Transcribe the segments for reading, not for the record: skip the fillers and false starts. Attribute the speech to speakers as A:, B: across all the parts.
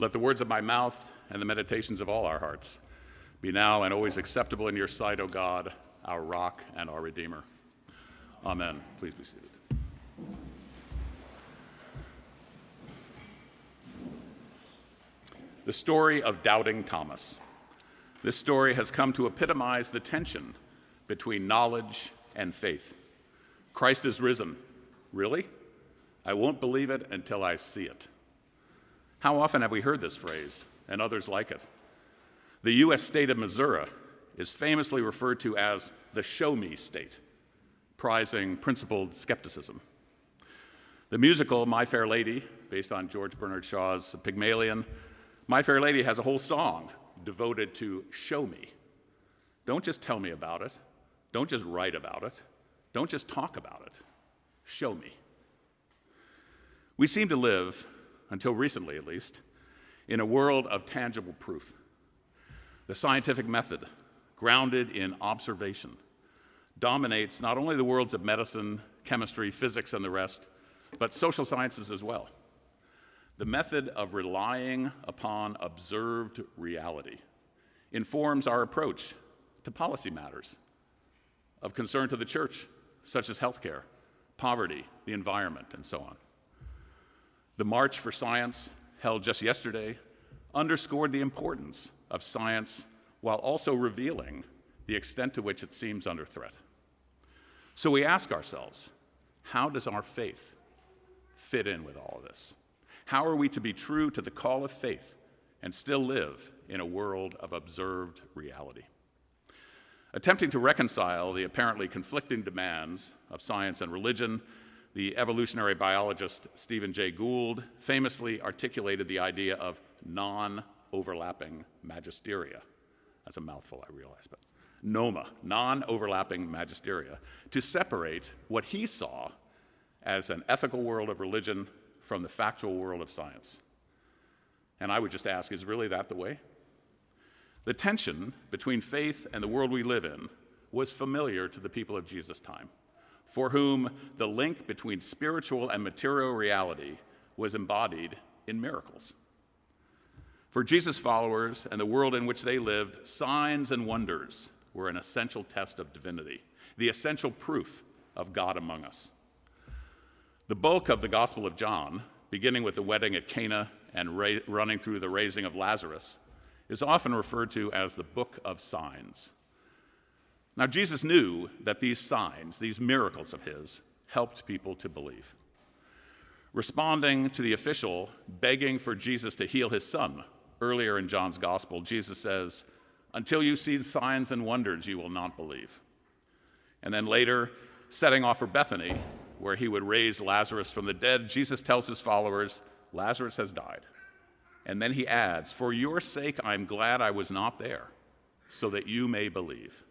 A: Let the words of my mouth and the meditations of all our hearts be now and always acceptable in your sight, O God, our rock and our Redeemer. Amen. Please be seated. The story of doubting Thomas. This story has come to epitomize the tension between knowledge and faith. Christ is risen. Really? I won't believe it until I see it. How often have we heard this phrase and others like it? The U.S. state of Missouri is famously referred to as the show me state, prizing principled skepticism. The musical My Fair Lady, based on George Bernard Shaw's Pygmalion, My Fair Lady has a whole song devoted to show me. Don't just tell me about it. Don't just write about it. Don't just talk about it. Show me. We seem to live, until recently at least, in a world of tangible proof. The scientific method, grounded in observation, dominates not only the worlds of medicine, chemistry, physics, and the rest, but social sciences as well. The method of relying upon observed reality informs our approach to policy matters of concern to the church, such as healthcare, poverty, the environment, and so on. The March for Science, held just yesterday, underscored the importance of science while also revealing the extent to which it seems under threat. So we ask ourselves, how does our faith fit in with all of this? How are we to be true to the call of faith and still live in a world of observed reality? Attempting to reconcile the apparently conflicting demands of science and religion, the evolutionary biologist Stephen Jay Gould famously articulated the idea of non-overlapping magisteria. That's a mouthful, I realize, but NOMA, non-overlapping magisteria, to separate what he saw as an ethical world of religion from the factual world of science. And I would just ask, is really that the way? The tension between faith and the world we live in was familiar to the people of Jesus' time, for whom the link between spiritual and material reality was embodied in miracles. For Jesus' followers and the world in which they lived, signs and wonders were an essential test of divinity, the essential proof of God among us. The bulk of the Gospel of John, beginning with the wedding at Cana and running through the raising of Lazarus, is often referred to as the book of signs. Now, Jesus knew that these signs, these miracles of his, helped people to believe. Responding to the official begging for Jesus to heal his son, earlier in John's Gospel, Jesus says, "Until you see signs and wonders, you will not believe." And then later, setting off for Bethany, where he would raise Lazarus from the dead, Jesus tells his followers, Lazarus has died. And then he adds, "For your sake, I'm glad I was not there, so that you may believe."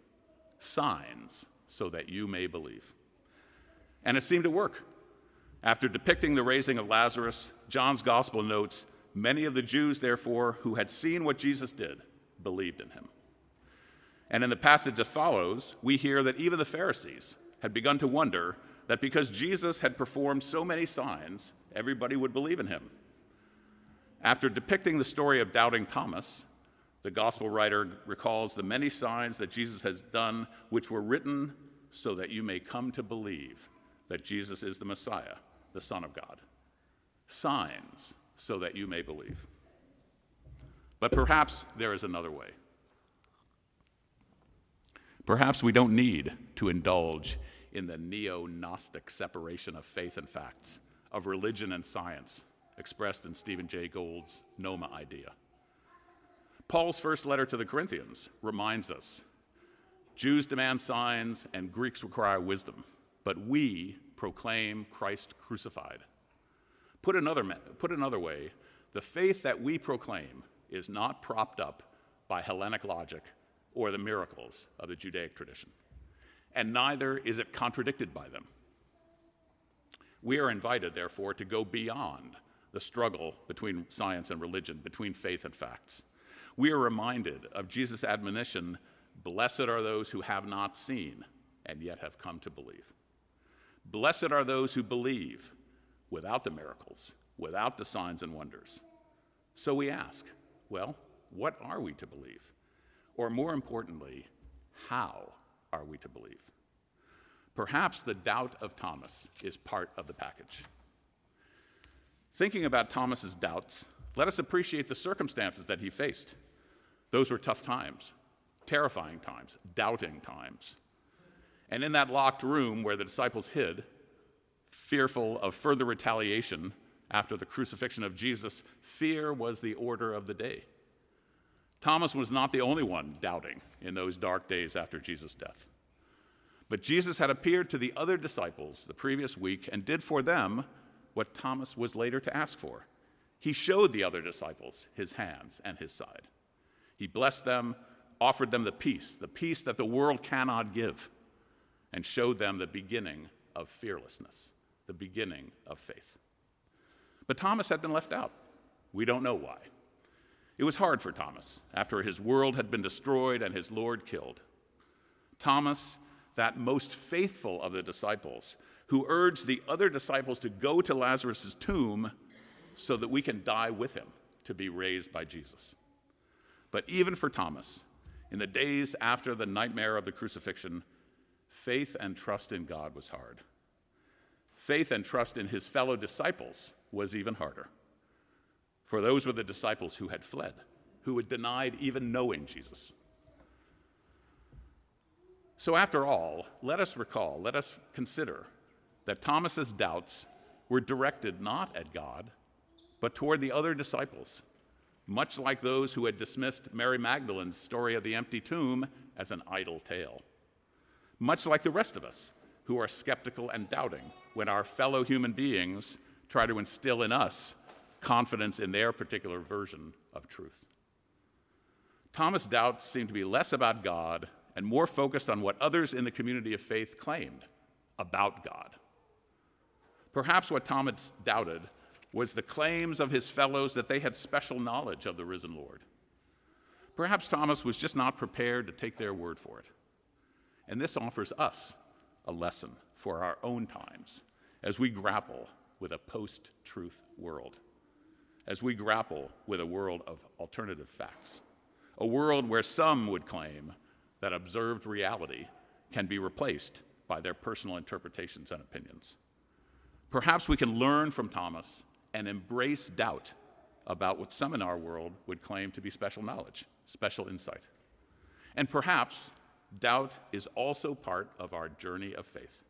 A: Signs, so that you may believe. And it seemed to work. After depicting the raising of Lazarus, John's Gospel notes, "Many of the Jews, therefore, who had seen what Jesus did, believed in him." And in the passage that follows, we hear that even the Pharisees had begun to wonder that because Jesus had performed so many signs, everybody would believe in him. After depicting the story of doubting Thomas, the gospel writer recalls the many signs that Jesus has done, which were written so that you may come to believe that Jesus is the Messiah, the Son of God. Signs so that you may believe. But perhaps there is another way. Perhaps we don't need to indulge in the neo-Gnostic separation of faith and facts, of religion and science, expressed in Stephen Jay Gould's NOMA idea. Paul's first letter to the Corinthians reminds us, Jews demand signs and Greeks require wisdom, but we proclaim Christ crucified. Put another way, the faith that we proclaim is not propped up by Hellenic logic or the miracles of the Judaic tradition, and neither is it contradicted by them. We are invited, therefore, to go beyond the struggle between science and religion, between faith and facts. We are reminded of Jesus' admonition, "Blessed are those who have not seen and yet have come to believe." Blessed are those who believe without the miracles, without the signs and wonders, So we ask, well, what are we to believe? Or more importantly, how are we to believe? Perhaps the doubt of Thomas is part of the package. Thinking about Thomas's doubts, let us appreciate the circumstances that he faced. Those were tough times, terrifying times, doubting times. And in that locked room where the disciples hid, fearful of further retaliation after the crucifixion of Jesus, fear was the order of the day. Thomas was not the only one doubting in those dark days after Jesus' death. But Jesus had appeared to the other disciples the previous week and did for them what Thomas was later to ask for. He showed the other disciples his hands and his side. He blessed them, offered them the peace that the world cannot give, and showed them the beginning of fearlessness, the beginning of faith. But Thomas had been left out. We don't know why. It was hard for Thomas after his world had been destroyed and his Lord killed. Thomas, that most faithful of the disciples, who urged the other disciples to go to Lazarus' tomb so that we can die with him to be raised by Jesus. But even for Thomas, in the days after the nightmare of the crucifixion, faith and trust in God was hard. Faith and trust in his fellow disciples was even harder. For those were the disciples who had fled, who had denied even knowing Jesus. So after all, let us consider that Thomas's doubts were directed not at God, but toward the other disciples, much like those who had dismissed Mary Magdalene's story of the empty tomb as an idle tale. Much like the rest of us who are skeptical and doubting when our fellow human beings try to instill in us confidence in their particular version of truth. Thomas' doubts seem to be less about God and more focused on what others in the community of faith claimed about God. Perhaps what Thomas doubted was the claims of his fellows that they had special knowledge of the risen Lord. Perhaps Thomas was just not prepared to take their word for it. And this offers us a lesson for our own times as we grapple with a post-truth world, as we grapple with a world of alternative facts, a world where some would claim that observed reality can be replaced by their personal interpretations and opinions. Perhaps we can learn from Thomas and embrace doubt about what some in our world would claim to be special knowledge, special insight. And perhaps doubt is also part of our journey of faith.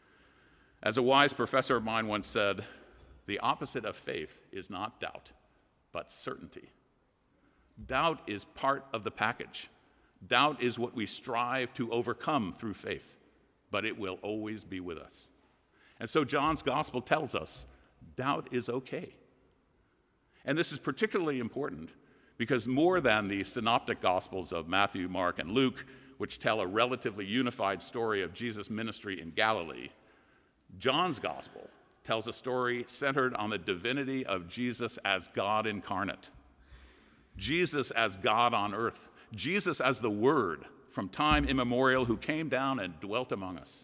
A: As a wise professor of mine once said, the opposite of faith is not doubt, but certainty. Doubt is part of the package. Doubt is what we strive to overcome through faith, but it will always be with us. And so John's gospel tells us doubt is okay. And this is particularly important because more than the synoptic gospels of Matthew, Mark, and Luke, which tell a relatively unified story of Jesus' ministry in Galilee, John's gospel tells a story centered on the divinity of Jesus as God incarnate, Jesus as God on earth, Jesus as the Word from time immemorial who came down and dwelt among us.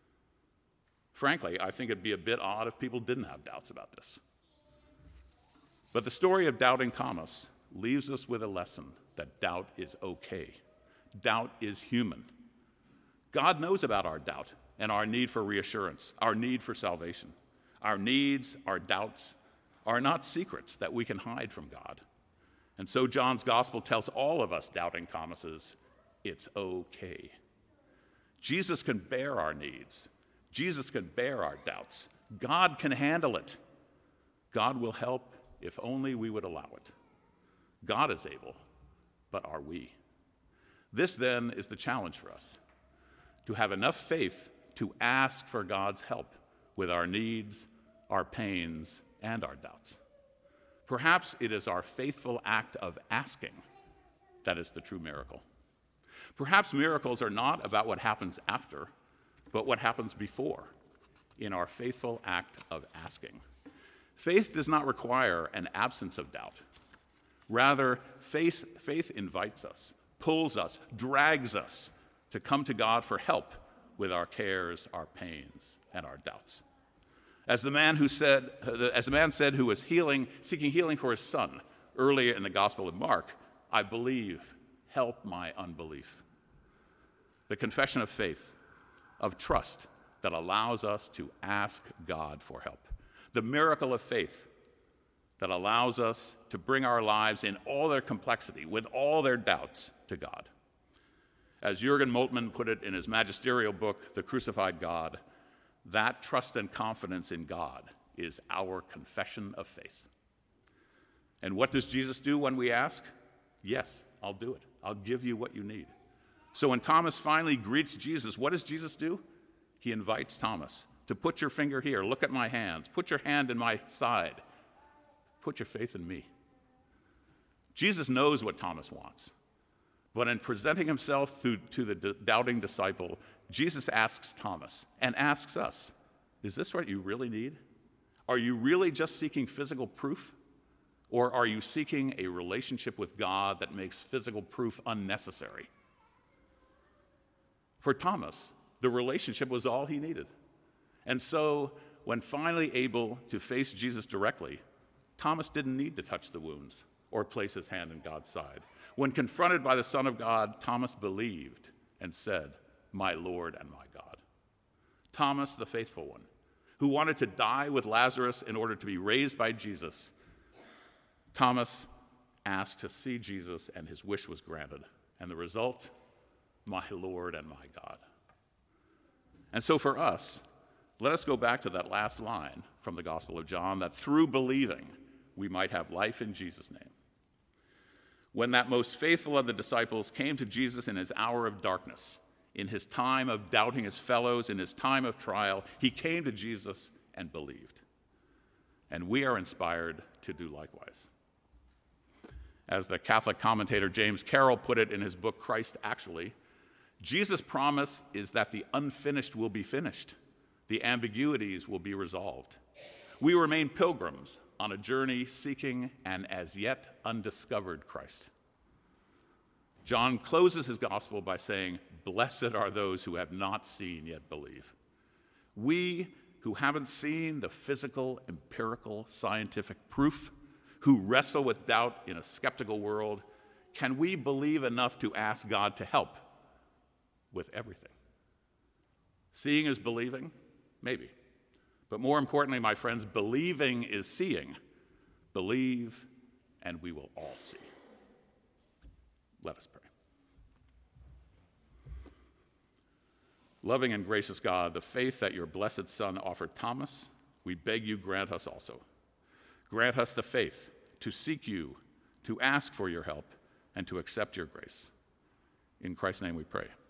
A: Frankly, I think it'd be a bit odd if people didn't have doubts about this. But the story of doubting Thomas leaves us with a lesson that doubt is okay. Doubt is human. God knows about our doubt and our need for reassurance, our need for salvation. Our needs, our doubts are not secrets that we can hide from God. And so John's gospel tells all of us doubting Thomases, it's okay. Jesus can bear our needs. Jesus can bear our doubts. God can handle it. God will help if only we would allow it. God is able, but are we? This then is the challenge for us, to have enough faith to ask for God's help with our needs, our pains, and our doubts. Perhaps it is our faithful act of asking that is the true miracle. Perhaps miracles are not about what happens after, but what happens before in our faithful act of asking. Faith does not require an absence of doubt. Rather, faith invites us, pulls us, drags us to come to God for help with our cares, our pains, and our doubts. As the man said who was seeking healing for his son earlier in the Gospel of Mark, I believe, help my unbelief. The confession of faith, of trust that allows us to ask God for help. The miracle of faith that allows us to bring our lives in all their complexity, with all their doubts, to God. As Jürgen Moltmann put it in his magisterial book, The Crucified God, that trust and confidence in God is our confession of faith. And what does Jesus do when we ask? Yes, I'll do it. I'll give you what you need. So when Thomas finally greets Jesus, what does Jesus do? He invites Thomas to put your finger here, look at my hands, put your hand in my side, put your faith in me. Jesus knows what Thomas wants. But in presenting himself to the doubting disciple, Jesus asks Thomas and asks us, is this what you really need? Are you really just seeking physical proof? Or are you seeking a relationship with God that makes physical proof unnecessary? For Thomas, the relationship was all he needed. And so, when finally able to face Jesus directly, Thomas didn't need to touch the wounds or place his hand in God's side. When confronted by the Son of God, Thomas believed and said, "My Lord and my God." Thomas, the faithful one, who wanted to die with Lazarus in order to be raised by Jesus, Thomas asked to see Jesus, and his wish was granted. And the result, my Lord and my God. And so for us, let us go back to that last line from the Gospel of John, that through believing, we might have life in Jesus' name. When that most faithful of the disciples came to Jesus in his hour of darkness, in his time of doubting his fellows, in his time of trial, he came to Jesus and believed. And we are inspired to do likewise. As the Catholic commentator James Carroll put it in his book, Christ Actually, Jesus' promise is that the unfinished will be finished. The ambiguities will be resolved. We remain pilgrims on a journey seeking an as yet undiscovered Christ. John closes his gospel by saying, "Blessed are those who have not seen yet believe." We who haven't seen the physical, empirical, scientific proof, who wrestle with doubt in a skeptical world, can we believe enough to ask God to help with everything? Seeing is believing? Maybe. But more importantly, my friends, believing is seeing. Believe, and we will all see. Let us pray. Loving and gracious God, the faith that your blessed Son offered Thomas, we beg you grant us also. Grant us the faith to seek you, to ask for your help, and to accept your grace. In Christ's name we pray.